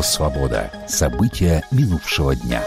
Радио «Свобода». События минувшего дня.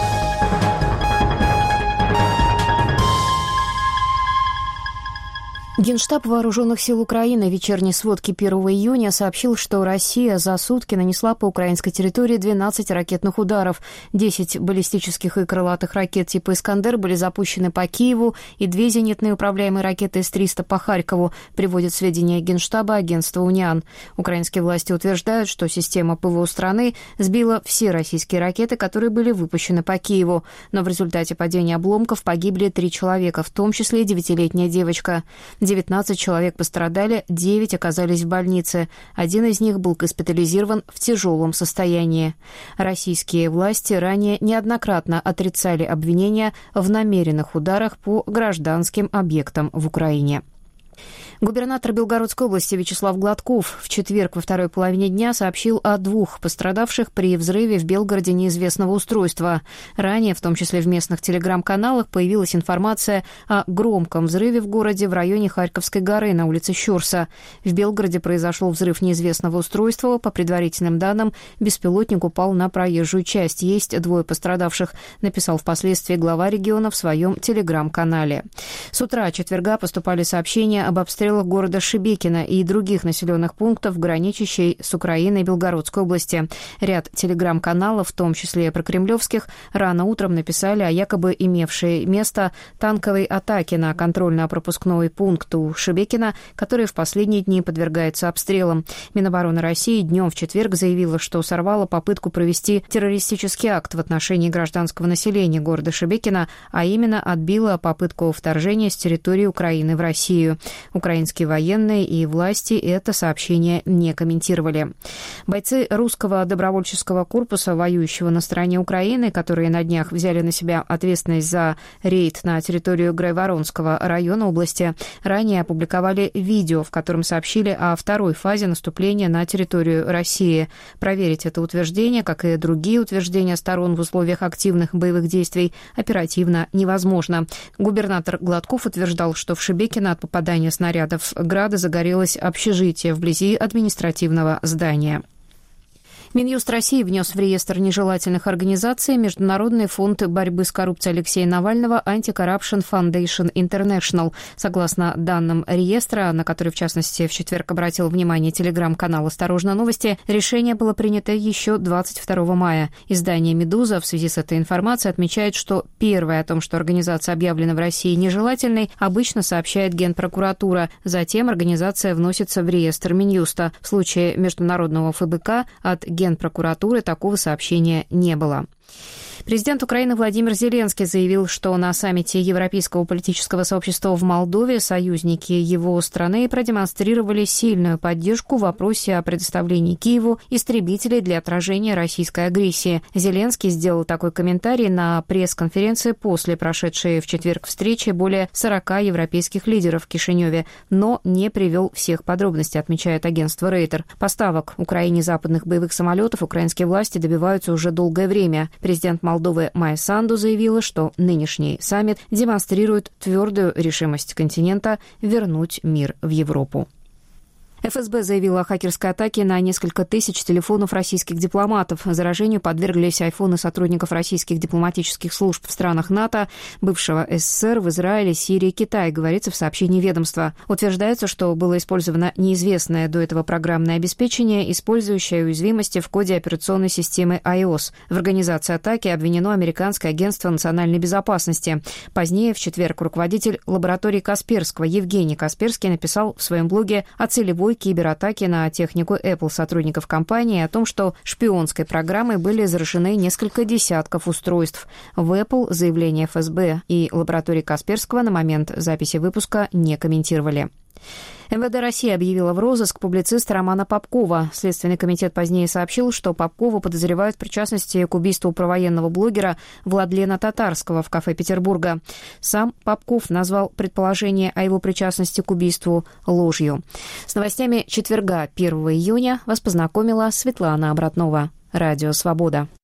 Генштаб Вооруженных сил Украины в вечерней сводке 1 июня сообщил, что Россия за сутки нанесла по украинской территории 12 ракетных ударов. 10 баллистических и крылатых ракет типа «Искандер» были запущены по Киеву, и 2 зенитные управляемые ракеты С-300 по Харькову, приводит сведения Генштаба агентства «Униан». Украинские власти утверждают, что система ПВО страны сбила все российские ракеты, которые были выпущены по Киеву. Но в результате падения обломков погибли 3 человека, в том числе 9-летняя девочка. 19 человек пострадали, 9 оказались в больнице. Один из них был госпитализирован в тяжелом состоянии. Российские власти ранее неоднократно отрицали обвинения в намеренных ударах по гражданским объектам в Украине. Губернатор Белгородской области Вячеслав Гладков в четверг во второй половине дня сообщил о 2 пострадавших при взрыве в Белгороде неизвестного устройства. Ранее, в том числе в местных телеграм-каналах, появилась информация о громком взрыве в городе в районе Харьковской горы на улице Щорса. В Белгороде произошел взрыв неизвестного устройства. По предварительным данным, беспилотник упал на проезжую часть. Есть 2 пострадавших, написал впоследствии глава региона в своем телеграм-канале. С утра четверга поступали сообщения об обстрелах города Шебекино и других населенных пунктов, граничащей с Украиной Белгородской области. Ряд телеграм-каналов, в том числе прокремлевских, рано утром написали о якобы имевшей место танковой атаке на контрольно-пропускной пункт у Шебекино, который в последние дни подвергается обстрелам. Минобороны России днем в четверг заявила, что сорвала попытку провести террористический акт в отношении гражданского населения города Шебекино, а именно отбила попытку вторжения с территории Украины в Россию. Украинские военные и власти это сообщение не комментировали. Бойцы русского добровольческого корпуса, воюющего на стороне Украины, которые на днях взяли на себя ответственность за рейд на территорию Грайворонского района области, ранее опубликовали видео, в котором сообщили о второй фазе наступления на территорию России. Проверить это утверждение, как и другие утверждения сторон в условиях активных боевых действий, оперативно невозможно. Губернатор Гладков утверждал, что в Шебекино от попадания снарядов «Града» загорелось общежитие вблизи административного здания. Минюст России внес в реестр нежелательных организаций Международный фонд борьбы с коррупцией Алексея Навального Anti-Corruption Foundation International. Согласно данным реестра, на который, в частности, в четверг обратил внимание телеграм-канал «Осторожно новости», решение было принято еще 22 мая. Издание «Медуза» в связи с этой информацией отмечает, что первое о том, что организация объявлена в России нежелательной, обычно сообщает Генпрокуратура. Затем организация вносится в реестр Минюста. В случае международного ФБК от Генпрокуратуры такого сообщения не было. Президент Украины Владимир Зеленский заявил, что на саммите Европейского политического сообщества в Молдове союзники его страны продемонстрировали сильную поддержку в вопросе о предоставлении Киеву истребителей для отражения российской агрессии. Зеленский сделал такой комментарий на пресс-конференции после прошедшей в четверг встречи более 40 европейских лидеров в Кишиневе, но не привел всех подробностей, отмечает агентство Рейтер. Поставок Украине западных боевых самолетов украинские власти добиваются уже долгое время. Президент Молдовы Майя Санду заявила, что нынешний саммит демонстрирует твердую решимость континента вернуть мир в Европу. ФСБ заявила о хакерской атаке на несколько тысяч телефонов российских дипломатов. Заражению подверглись айфоны сотрудников российских дипломатических служб в странах НАТО, бывшего СССР, в Израиле, Сирии, Китае, говорится в сообщении ведомства. Утверждается, что было использовано неизвестное до этого программное обеспечение, использующее уязвимости в коде операционной системы iOS. В организации атаки обвинено американское агентство национальной безопасности. Позднее, в четверг, руководитель лаборатории Касперского Евгений Касперский написал в своем блоге о целевой кибератаки на технику Apple сотрудников компании и о том, что шпионской программой были заражены несколько десятков устройств. В Apple заявление ФСБ и лаборатории Касперского на момент записи выпуска не комментировали. МВД России объявила в розыск публициста Романа Попкова. Следственный комитет позднее сообщил, что Попкова подозревают в причастности к убийству провоенного блогера Владлена Татарского в кафе Петербурга. Сам Попков назвал предположение о его причастности к убийству ложью. С новостями четверга, 1 июня, вас познакомила Светлана Обратнова. Радио «Свобода».